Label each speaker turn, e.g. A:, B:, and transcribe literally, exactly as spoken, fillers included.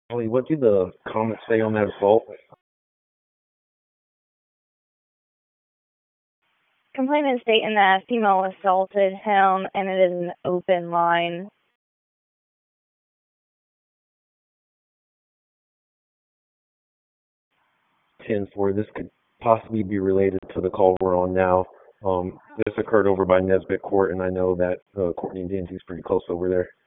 A: Ollie, what do the comments say on that assault?
B: Complainant stating that female assaulted him and it is an open line.
A: ten four, this could possibly be related to the call we're on now. Um, this occurred over by Nesbitt Court, and I know that uh, Courtney Dinty's pretty close over there.